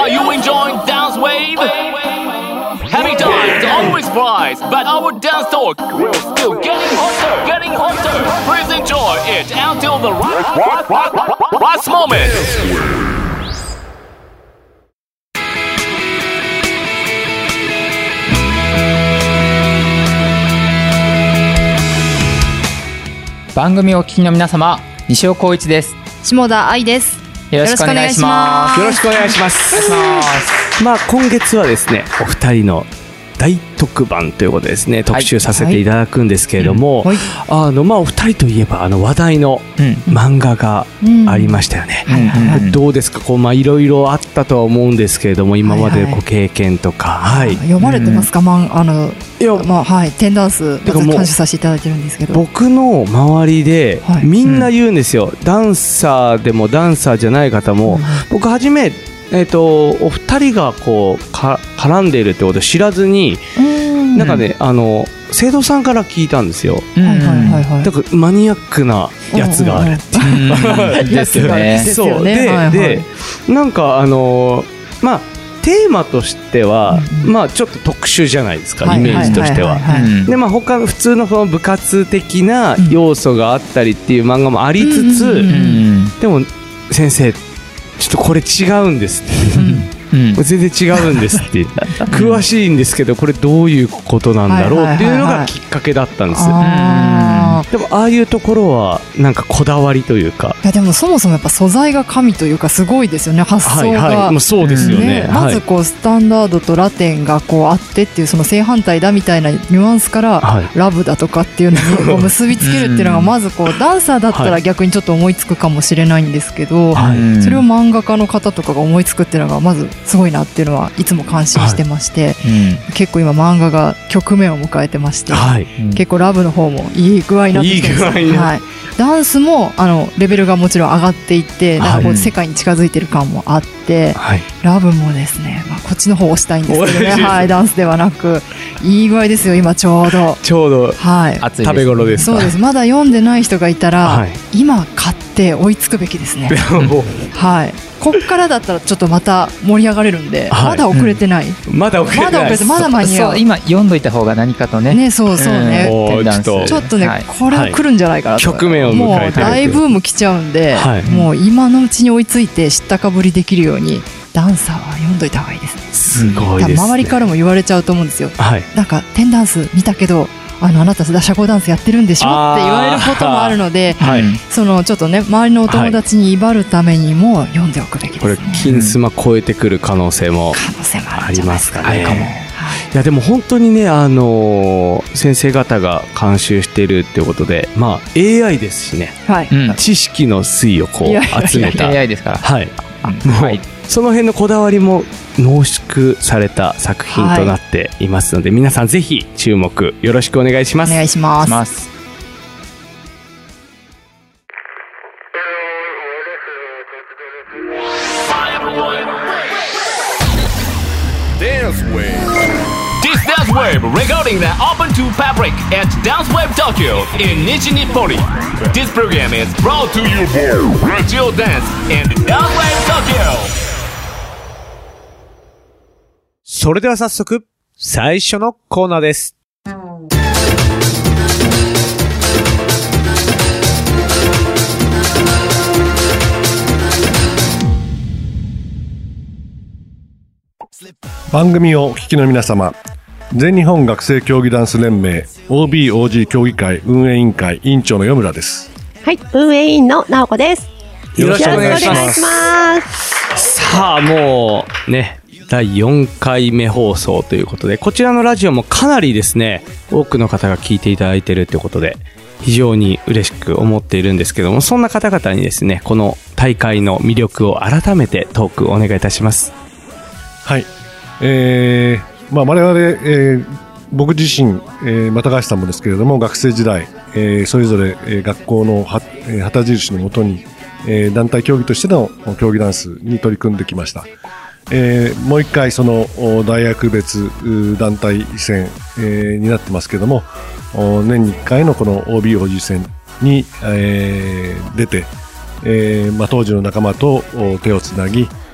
Are you enjoying Dance Wave? Happy times always flies, but our dance talk will still getting hotter. Please enjoy it until the last moment. 番組をお聞きの皆様、西尾光一です。 下田愛です。 よろしくお願いします。 よろしくお願いします。今月はですね、お二人の大特番ということでですね、特集させていただくんですけれども、お二人といえば話題の漫画がありましたよね。どうですか、いろいろあったとは思うんですけれども、今までご経験とか、 読まれてますか？テンダンス監修させていただいてるんですけど、 僕の周りでみんな言うんですよ。ダンサーでもダンサーじゃない方も、僕はじめお二人が絡んでいるってことを知らずに、なんかね、生徒さんから聞いたんですよ。だからマニアックなやつがあるっていうですよね。 そうで、なんかテーマとしては、ちょっと特殊じゃないですか、イメージとしては。で、他の普通の部活的な要素があったりっていう漫画もありつつ、でも先生ちょっとこれ違うんですって全然違うんですって詳しいんですけど、これどういうことなんだろうっていうのがきっかけだったんです。でもああいうところはなんかこだわりというか、 いやでもそもそもやっぱ素材が神というか、すごいですよね、発想が。 そうですよね。 まずスタンダードとラテンがあってっていう、その正反対だみたいなニュアンスからラブだとかっていうのに結びつけるっていうのが、まずダンサーだったら逆にちょっと思いつくかもしれないんですけど、それを漫画家の方とかが思いつくっていうのがまずすごいなっていうのはいつも感心してまして、結構今漫画が局面を迎えてまして、結構ラブの方もいい具合になってきてます。ダンスもレベルがもちろん上がっていって、なんか世界に近づいてる感もあって、ラブもですね、こっちの方を押したいんですけどね、ダンスではなく、いい具合ですよ今ちょうど食べ頃ですか？ そうです。まだ読んでない人がいたら、今買って追いつくべきですね。こっからだったらちょっとまた盛り上がれるんで、まだ遅れてない。まだ間に合う。 今読んどいた方が何かとね。 そうね。ちょっとね、これは来るんじゃないかなと。 局面を迎えてる。 もう大ブーム来ちゃうんで、もう今のうちに追いついて知ったかぶりできるように、ダンサーは読んどいた方がいいですね。 すごいですね。 周りからも言われちゃうと思うんですよ。なんかテンダンス見たけど、あなた社交ダンスやってるんでしょって言われることもあるので、そのちょっとね、周りのお友達に威張るためにも読んでおくべきですね。 これ金スマ超えてくる可能性もありますかね。いやでも本当にね、先生方が監修しているっていうことで、AI ですしね、知識の推を集めた AI ですから、 その辺のこだわりも濃縮された作品となっていますので、皆さんぜひ注目よろしくお願いします。 お願いします。 This Dance Wave regarding the Open to Public at Dance Wave Tokyo in Nishi-Nippori. This program is brought to you by Radio Dance and Dance Wave Tokyo. それでは早速最初のコーナーです。 番組をお聞きの皆様、全日本学生競技ダンス連盟 OB/OG 協議会運営委員会委員長の余村です。 はい、運営委員の直子です。 よろしくお願いします。さあ、もうね、第4回目放送ということで、こちらのラジオもかなりですね、多くの方が聞いていただいているということで、非常に嬉しく思っているんですけども、そんな方々にですね、この大会の魅力を改めてトークお願いいたします。 はい、我々、僕自身、高橋さんもですけれども、学生時代、それぞれ、学校の旗印のもとに、団体競技としての競技ダンスに取り組んできました。もう一回その大学別団体戦、になってますけども、年に1回のこの OB/OG 戦に、出て、当時の仲間と手をつなぎ、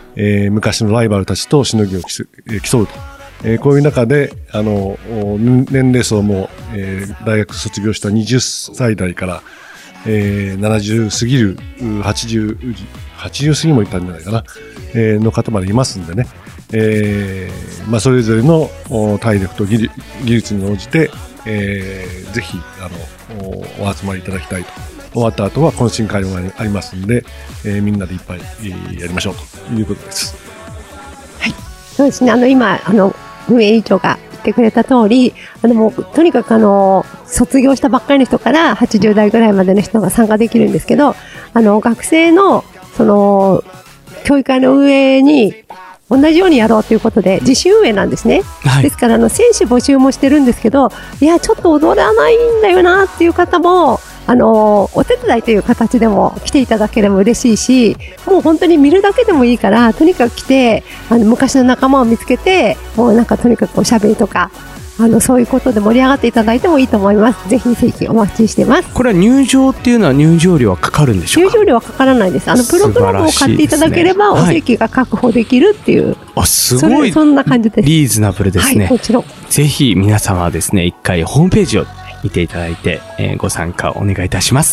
昔のライバルたちとしのぎを競うと。こういう中で、年齢層も、大学卒業した20歳代から、70過ぎる、80過ぎもいたんじゃないかな、の方までいますんでね。それぞれの体力と技術に応じて、ぜひ、お集まりいただきたいと。終わった後は懇親会もありますんで、みんなでいっぱい、やりましょうということです。 はい。そうですね。今、運営委員長が言ってくれた通り、もう、とにかく卒業したばっかりの人から80代ぐらいまでの人が参加できるんですけど、学生の、教育会の運営に、同じようにやろうということで、自主運営なんですね。はい、ですから、選手募集もしてるんですけど、いや、ちょっと踊らないんだよなっていう方も、お手伝いという形でも来ていただければ嬉しいし、もう本当に見るだけでもいいから、とにかく来て、昔の仲間を見つけて、もうなんかとにかくおしゃべりとか、そういうことで盛り上がっていただいてもいいと思います。ぜひぜひお待ちしてます。 これは入場っていうのは入場料はかかるんでしょうか？ 入場料はかからないです。プログラムを買っていただければ、お席が確保できるっていう。 あ、すごい。 そんな感じです。 リーズナブルですね。 はい、もちろん。 ぜひ皆様はですね、一回ホームページを見ていただいて、ご参加お願いいたします。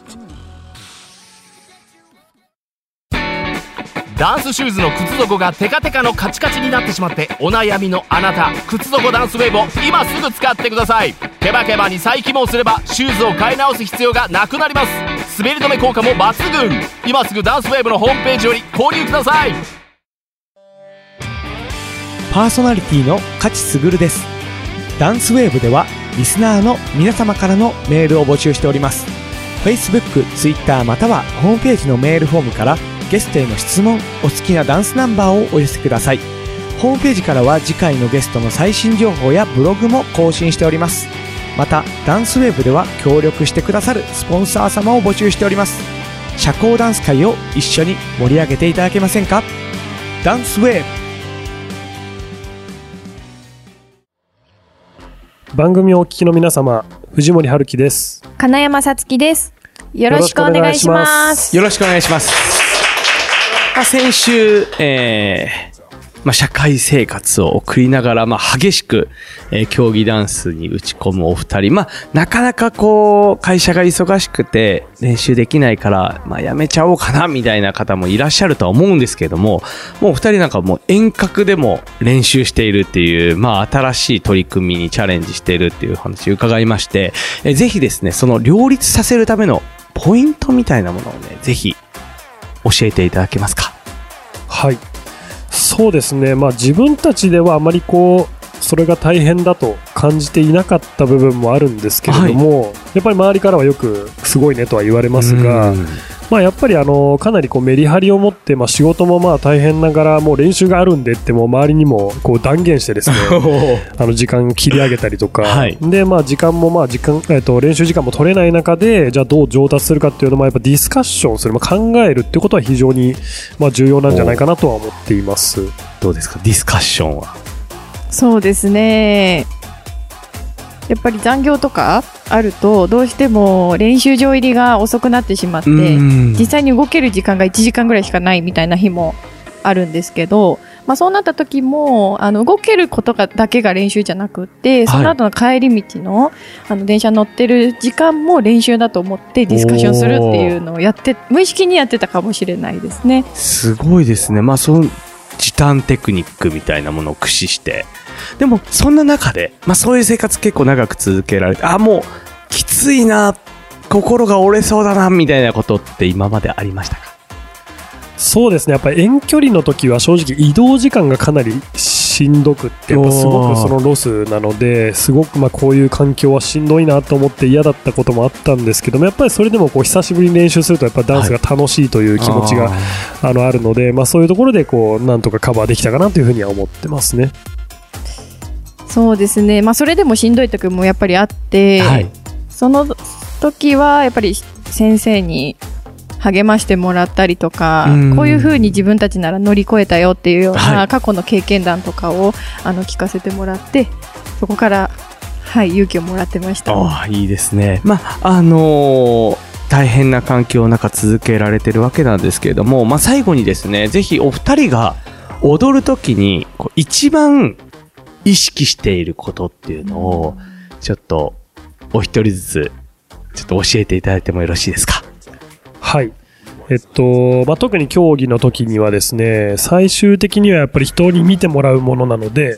ダンスシューズの靴底がテカテカのカチカチになってしまってお悩みのあなた、靴底ダンスウェーブを今すぐ使ってください。ケバケバに再起毛すればシューズを買い直す必要がなくなります。滑り止め効果も抜群。今すぐダンスウェーブのホームページより購入ください。 パーソナリティの勝ち優です。ダンスウェーブではリスナーの皆様からのメールを募集しております。 Facebook、Twitter またはホームページのメールフォームからゲストへの質問、お好きなダンスナンバーをお寄せください。ホームページからは次回のゲストの最新情報やブログも更新しております。またダンスウェーブでは協力してくださるスポンサー様を募集しております。社交ダンス界を一緒に盛り上げていただけませんか？ダンスウェーブ。番組をお聞きの皆様、藤森春樹です。 金山さつきです。よろしくお願いします。 よろしくお願いします。先週、社会生活を送りながら、激しく、競技ダンスに打ち込むお二人。なかなか会社が忙しくて練習できないから、やめちゃおうかな、みたいな方もいらっしゃるとは思うんですけども、もうお二人なんかもう遠隔でも練習しているっていう、新しい取り組みにチャレンジしているっていう話を伺いまして、ぜひですね、その両立させるためのポイントみたいなものをね、ぜひ教えていただけますか？ はい。そうですね。自分たちではあまりそれが大変だと感じていなかった部分もあるんですけれども、やっぱり周りからはよくすごいねとは言われますが、やっぱりかなりメリハリを持って、仕事も大変ながらもう練習があるんでっても周りにも断言してですね時間を切り上げたりとか、で時間も練習時間も取れない中でじゃあどう上達するかっていうのもやっぱディスカッションする、考えるってことは非常に重要なんじゃないかなとは思っています。 どうですか、ディスカッションは？ そうですね、やっぱり残業とかあるとどうしても練習場入りが遅くなってしまって、実際に動ける時間が1時間ぐらいしかないみたいな日もあるんですけど、そうなった時も動けることだけが練習じゃなくって、その後の帰り道の、電車乗ってる時間も練習だと思ってディスカッションするっていうのを無意識にやってたかもしれないですね。 すごいですね。その時短テクニックみたいなものを駆使して、でもそんな中で、そういう生活結構長く続けられて、もうきついな、心が折れそうだなみたいなことって今までありましたか？ そうですね。やっぱり遠距離の時は正直移動時間がかなりしんどくって、やっぱすごくそのロスなので、すごくこういう環境はしんどいなと思って嫌だったこともあったんですけども、やっぱりそれでも久しぶりに練習するとやっぱダンスが楽しいという気持ちがあるので、そういうところでなんとかカバーできたかなというふうには思ってますね。 そうですね、それでもしんどい時もやっぱりあって、その時はやっぱり先生に励ましてもらったりとか、こういう風に自分たちなら乗り越えたよっていうような過去の経験談とかを聞かせてもらって、そこから勇気をもらってました。 いいですね。 大変な環境の中続けられてるわけなんですけれども、最後にですね、ぜひお二人が踊るときに一番意識していることっていうのをちょっとお一人ずつちょっと教えていただいてもよろしいですか？ はい。特に競技の時にはですね、最終的にはやっぱり人に見てもらうものなので、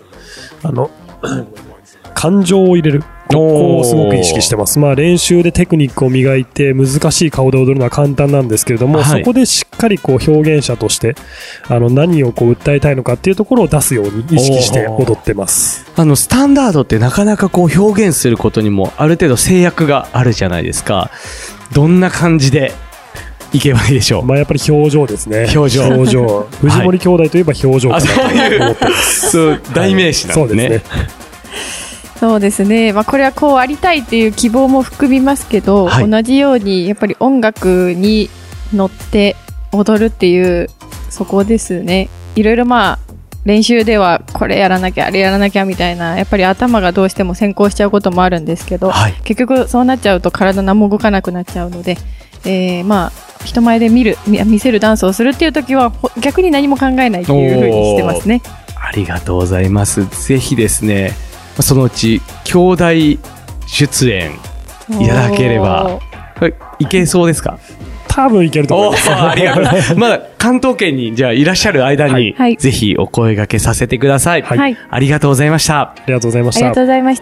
感情を入れる。ここをすごく意識してます。練習でテクニックを磨いて難しい顔で踊るのは簡単なんですけれども、そこでしっかり表現者として何を訴えたいのかっていうところを出すように意識して踊ってます。 スタンダードってなかなか表現することにもある程度制約があるじゃないですか。どんな感じでいけばいいでしょう？ やっぱり表情ですね。 表情。 藤森兄弟といえば表情かなと思ってます。 そう代名詞なんですね。 そうですね。これはこうありたいっていう希望も含みますけど、同じようにやっぱり音楽に乗って踊るっていうそこですね。いろいろ練習ではこれやらなきゃあれやらなきゃみたいな、やっぱり頭がどうしても先行しちゃうこともあるんですけど、結局そうなっちゃうと体何も動かなくなっちゃうので、人前で見せるダンスをするっていう時は逆に何も考えないっていう風にしてますね。 ありがとうございます。ぜひですね、そのうち兄弟出演いただければいけそうですか？ 多分いけると思います。 ありがとう。まだ関東圏にじゃあいらっしゃる間に、ぜひお声掛けさせてください。ありがとうございました。 ありがとうございました。 ありがとうございました。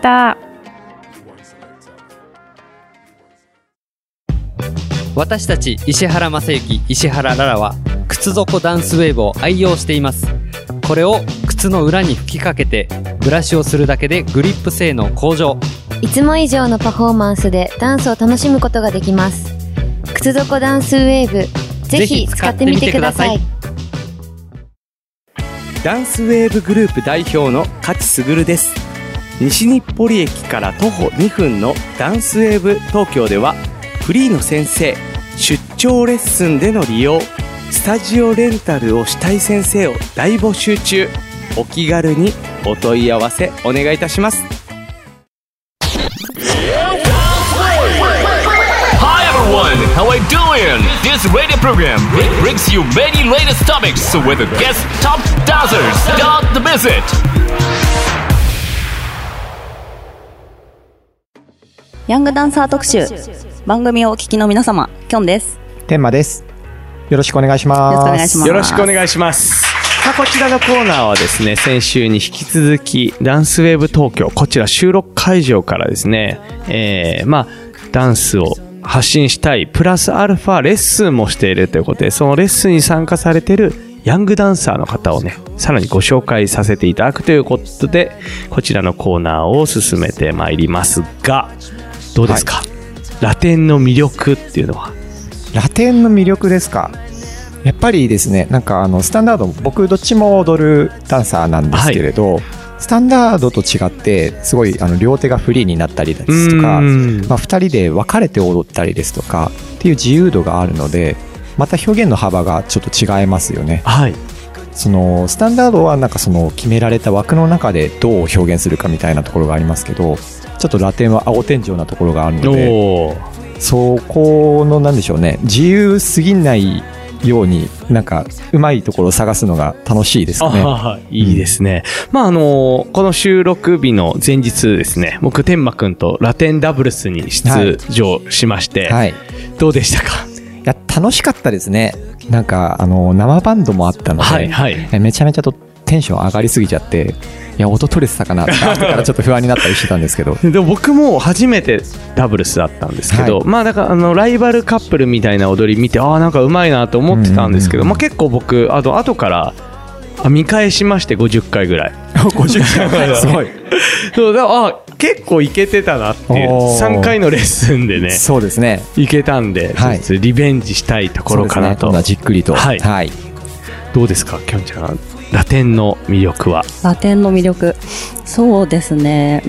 私たち石原正幸、石原ララは靴底ダンスウェーブを愛用しています。これを靴の裏に吹きかけてブラシをするだけでグリップ性能向上。 いつも以上のパフォーマンスでダンスを楽しむことができます。靴底ダンスウェーブ、ぜひ使ってみてください。 ダンスウェーブグループ代表の勝卓です。西日暮里駅から徒歩2分のダンスウェーブ東京ではフリーの先生、出張レッスンでの利用、スタジオレンタルをしたい先生を大募集中。お気軽にお問い合わせお願いいたします。 Hi everyone, how are you doing? This radio program brings you many latest topics with guest top dancers. Don't miss it. ヤングダンサー特集、番組をお聞きの皆様、きょんです。 天馬です。よろしくお願いします。 よろしくお願いします。こちらのコーナーはですね、先週に引き続きダンスウェーブ東京、こちら収録会場からですね、ダンスを発信したいプラスアルファレッスンもしているということで、そのレッスンに参加されているヤングダンサーの方をね、さらにご紹介させていただくということで、こちらのコーナーを進めてまいりますが、どうですか、ラテンの魅力っていうのは？ ラテンの魅力ですか？やっぱりですね、スタンダード、僕どっちも踊るダンサーなんですけれど、スタンダードと違ってすごい両手がフリーになったりですとか、2人で分かれて踊ったりですとかっていう自由度があるので、また表現の幅がちょっと違いますよね。そのスタンダードはその決められた枠の中でどう表現するかみたいなところがありますけど、ちょっとラテンは青天井なところがあるので、そこのなんでしょうね、自由すぎないようにうまいところを探すのが楽しいですね。 いいですね。この収録日の前日ですね、僕天馬くんとラテンダブルスに出場しまして、どうでしたか？ いや、楽しかったですね。生バンドもあったので、めちゃめちゃとテンション上がりすぎちゃって、いや、音取れてたかなって後からちょっと不安になったりしてたんですけどでも僕も初めてダブルスだったんですけど、だからライバルカップルみたいな踊り見て、うまいなと思ってたんですけど、結構僕後から見返しまして、50回ぐらい 50回すごいそうだ、結構いけてたなっていう、3回のレッスンでね、 そうですね、 いけたんで、リベンジしたいところかなと、 じっくりと。 どうですか、きょんちゃん、ラテンの魅力は？ ラテンの魅力、そうですね、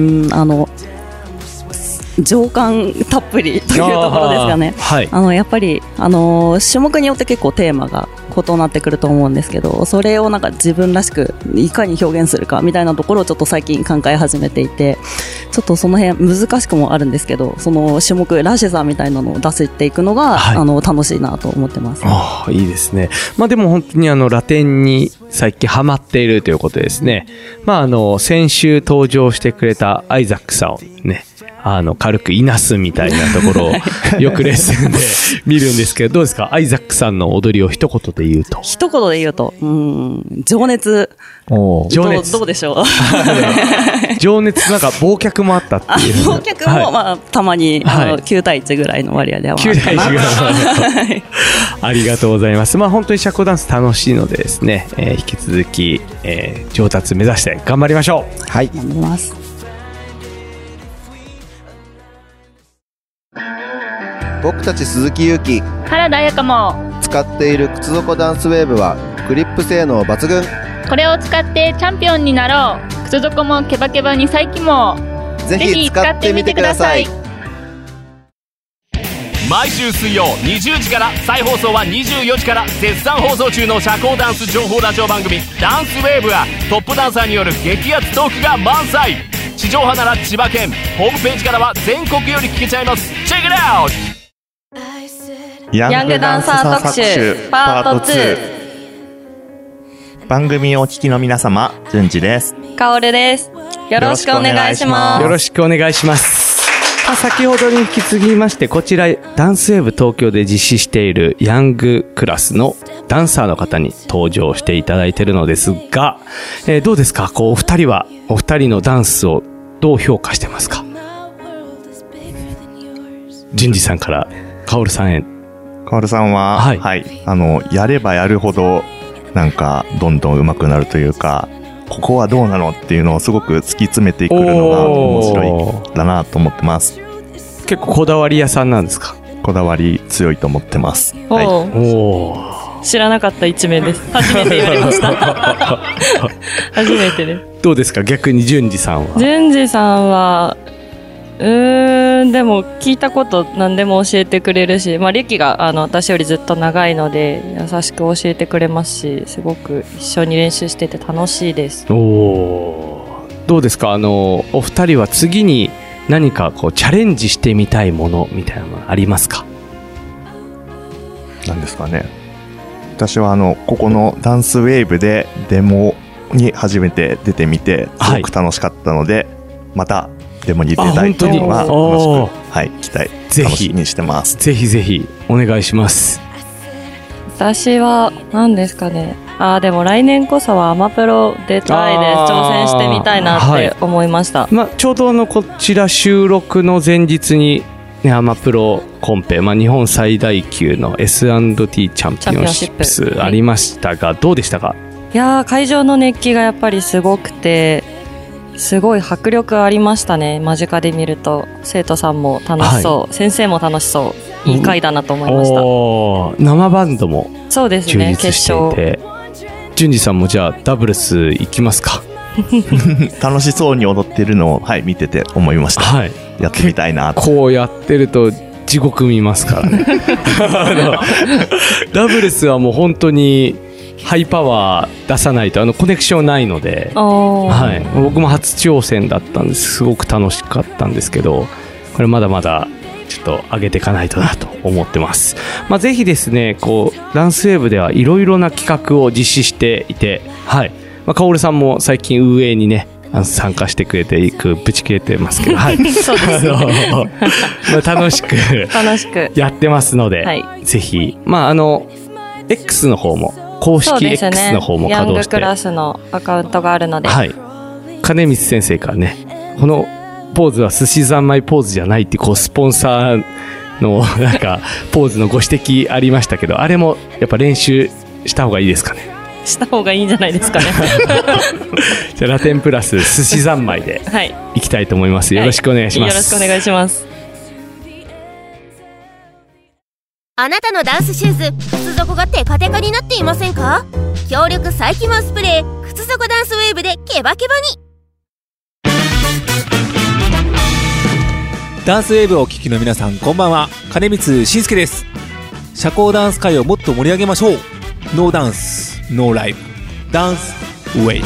情感たっぷりというところですかね。やっぱり種目によって結構テーマがことになってくると思うんですけど、それをなんか自分らしくいかに表現するかみたいなところをちょっと最近考え始めていて、ちょっとその辺難しくもあるんですけど、その種目らしさみたいなのを出していくのが、楽しいなと思ってます。 いいですね。でも本当にラテンに最近ハマっているということですね。先週登場してくれたアイザックさんをね、軽くいなすみたいなところをよくレッスンで見るんですけど、どうですか、アイザックさんの踊りを一言で言うと。 一言で言うと、情熱。 情熱。 どうでしょう。 情熱、なんか忘却もあったっていう。 忘却も、たまに、9対1ぐらいの割合では 9対1ぐらい。ありがとうございます。本当に社交ダンス楽しいのでですね、引き続き、上達目指して頑張りましょう。 はい。頑張ります。 僕たち鈴木勇気、 原田彩香も使っている靴底ダンスウェーブはグリップ性能抜群。 これを使ってチャンピオンになろう。靴底もケバケバに再起もぜひ使ってみてください。 毎週水曜20時から再放送は24時から絶賛放送中の社交ダンス情報ラジオ番組ダンスウェーブはトップダンサーによる激アツトークが満載。地上波なら千葉県、ホームページからは全国より聞けちゃいます。チェックイットアウト。 ヤングダンサー特集パート2。番組をお聞きの皆様、順次です。 かおるです。よろしくお願いします。 よろしくお願いします。先ほどに引き継ぎまして、こちらダンスウェーブ東京で実施しているヤングクラスのダンサーの方に登場していただいているのですが、どうですか、お二人のダンスをどう評価してますか。順次さんからかおるさんへ。 かおるさんは、やればやるほどなんかどんどん上手くなるというか、ここはどうなのっていうのをすごく突き詰めてくるのが面白いだなと思ってます。 結構こだわり屋さんなんですか。 こだわり強いと思ってます。 知らなかった一面です。初めて言われました。初めてです。 どうですか、逆に順次さんは。 順次さんはでも聞いたこと何でも教えてくれるし、歴が私よりずっと長いので優しく教えてくれますし、すごく一緒に練習してて楽しいです。 どうですか、お二人は次に何かチャレンジしてみたいものみたいなのありますか。 なんですかね。私はここのダンスウェーブでデモに初めて出てみてすごく楽しかったので、またデモに出たいというのは楽しく、期待楽しみにしてます。 ぜひぜひお願いします。 私は何ですかね。でも来年こそはアマプロ出たいです。挑戦してみたいなって思いました。 ちょうどこちら収録の前日にアマプロコンペ、日本最大級の S&T チャンピオンシップスありましたが、どうでしたか。 いやー、会場の熱気がやっぱりすごくて、すごい迫力ありましたね。間近で見ると生徒さんも楽しそう、先生も楽しそう、いい回だなと思いました。 生バンドもそうですね、 充実していて、順次さんもじゃあダブルス行きますか。 楽しそうに踊ってるのを、見てて思いました。やってみたいな。 こうやってると地獄見ますからね。ダブルスはもう本当にハイパワー出さないとコネクションないので、僕も初挑戦だったんです。すごく楽しかったんですけど、これまだまだちょっと上げていかないとなと思ってます。ぜひですね、ダンスウェーブではいろいろな企画を実施していて、かおるさんも最近運営にね参加してくれていくぶち切れてますけど、 そうですね。 楽しくやってますので、ぜひX の方も公式 X の方も稼働して、 ヤングクラスのアカウントがあるので、 金光先生からね、このポーズは寿司三昧ポーズじゃないってスポンサーのポーズのご指摘ありましたけど、あれもやっぱ練習した方がいいですかね。 した方がいいんじゃないですかね。 じゃあラテンプラス寿司三昧でいきたいと思います。よろしくお願いします。 よろしくお願いします。 あなたのダンスシューズ、靴底がテカテカになっていませんか？強力再起毛スプレー、靴底ダンスウェーブでケバケバに。 ダンスウェーブをお聞きの皆さん、こんばんは。金光信介です。社交ダンス界をもっと盛り上げましょう。 ノーダンスノーライブダンスウェイブ。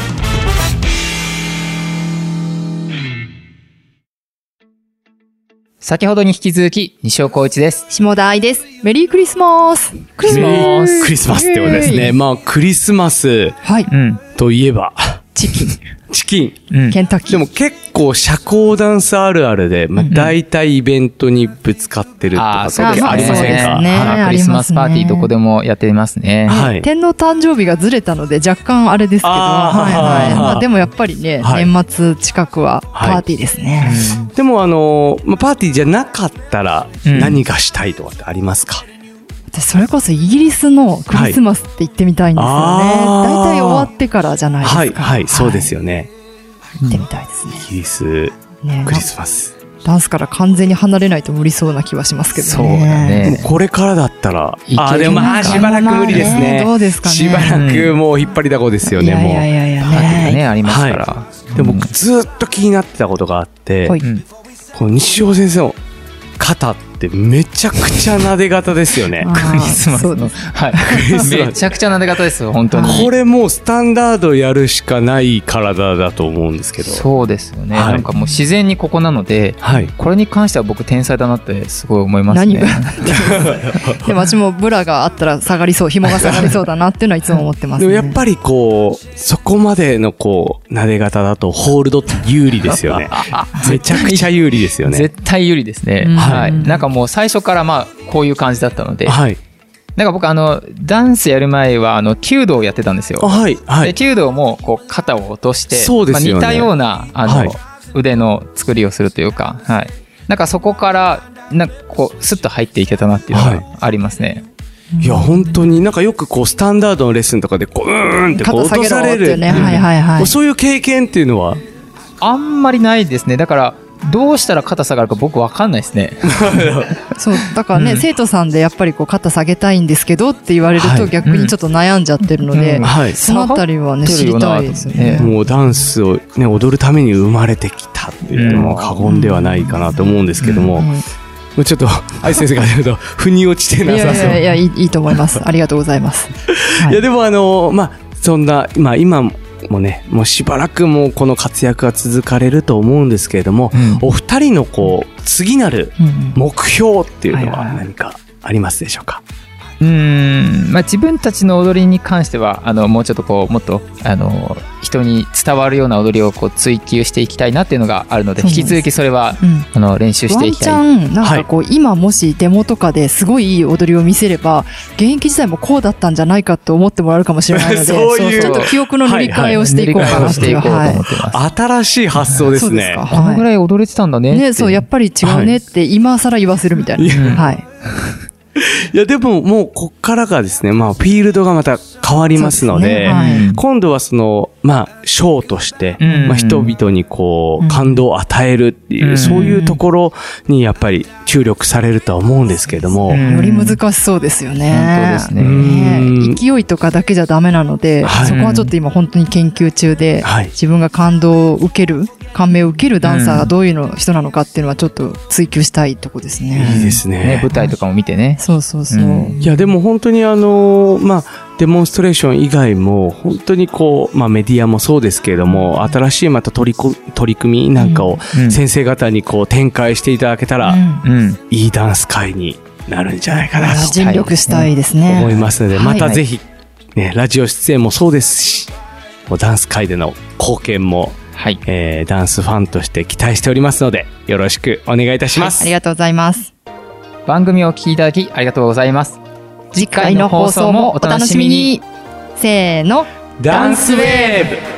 先ほどに引き続き西尾光一です。 下田愛です。メリークリスマス。 クリスマスってことですね。まあクリスマスといえば、 チキン、ケンタッキー。 でも結構社交ダンスあるあるで、まあ大体イベントにぶつかってるとかってありませんか？ クリスマスパーティーどこでもやってますね。 天皇誕生日がずれたので若干あれですけど、まあでもやっぱりね、年末近くはパーティーですね。 でもまあパーティーじゃなかったら何がしたいとかってありますか？ 私それこそイギリスのクリスマスって行ってみたいんですよね。大体終わってからじゃないですか。 そうですよね。 行ってみたいですね。 イギリスクリスマス。 ダンスから完全に離れないと無理そうな気はしますけどね。 そうだね。 これからだったら、でもしばらく無理ですね。 どうですかね。 しばらくもう引っ張りだこですよね。もう。 いやねありますから。 でも僕ずっと気になってたことがあって、この西尾先生の肩ってめちゃくちゃ撫で型ですよね。 クリスマスの。めちゃくちゃ撫で型ですよ、本当に。 これもうスタンダードやるしかない体だと思うんですけど。 そうですよね。なんかもう自然にここなので、これに関しては僕天才だなってすごい思いますね。 でも私もブラがあったら下がりそう、紐が下がりそうだなっていうのはいつも思ってますね。 でもやっぱりこう、そこまでのこう、撫で型だとホールドって有利ですよね。めちゃくちゃ有利ですよね。 絶対有利ですね。はい。なんかもう最初からまあこういう感じだったので、なんか僕ダンスやる前は弓道をやってたんですよ。で弓道もこう肩を落として、まあ似たような腕の作りをするというか、なんかそこからなんかこうスッと入っていけたなっていうのがありますね。 いや本当になんかよくこうスタンダードのレッスンとかでこうってこう落とされる、そういう経験っていうのはあんまりないですね。だからどうしたら肩下がるか僕分かんないですね。 そうだからね、生徒さんでやっぱりこう肩下げたいんですけどって言われると逆にちょっと悩んじゃってるので、そのあたりはね知りたいですね。 もうダンスをね踊るために生まれてきたって言っても過言ではないかなと思うんですけども、ちょっと愛先生が言うと腑に落ちてなさそう。 いやいいと思います。ありがとうございます。 いやでもまあそんな今もうね、もうしばらくもうこの活躍が続かれると思うんですけれども、お二人のこう次なる目標っていうのは何かありますでしょうか？ まあ、自分たちの踊りに関してはもうちょっとこうもっと人に伝わるような踊りをこう追求していきたいなっていうのがあるので、引き続きそれは、練習していきたい。 ワンチャンなんかこう、今もしデモとかですごいいい踊りを見せれば現役時代もこうだったんじゃないかと思ってもらえるかもしれないのでちょっと記憶の塗り替えをしていこうかなっていう、 新しい発想ですね。 このぐらい踊れてたんだね。 そうやっぱり違うねって今更言わせるみたいな。 いやでももうこっからがですね、まあフィールドがまた変わりますので、今度はそのまあショーとして、まあ人々にこう感動を与えるっていう、そういうところにやっぱり注力されるとは思うんですけれども、 より難しそうですよね。 本当ですね。 勢いとかだけじゃダメなので、そこはちょっと今本当に研究中で、自分が感動を受ける、感銘を受けるダンサーがどういう人なのかっていうのはちょっと追求したいとこですね。 いいですね。 舞台とかも見てね。 そうそうそう。 いやでも本当にまあデモンストレーション以外も本当にこうまあメディアもそうですけれども、新しいまた取り組みなんかを先生方にこう展開していただけたら、いいダンス界になるんじゃないかなと尽力したいですね。 思いますので、またぜひねラジオ出演もそうですし、ダンス界での貢献もダンスファンとして期待しておりますので、よろしくお願いいたします。 ありがとうございます。 番組をお聞きいただきありがとうございます。 次回の放送もお楽しみに。せーの、 ダンスウェーブ。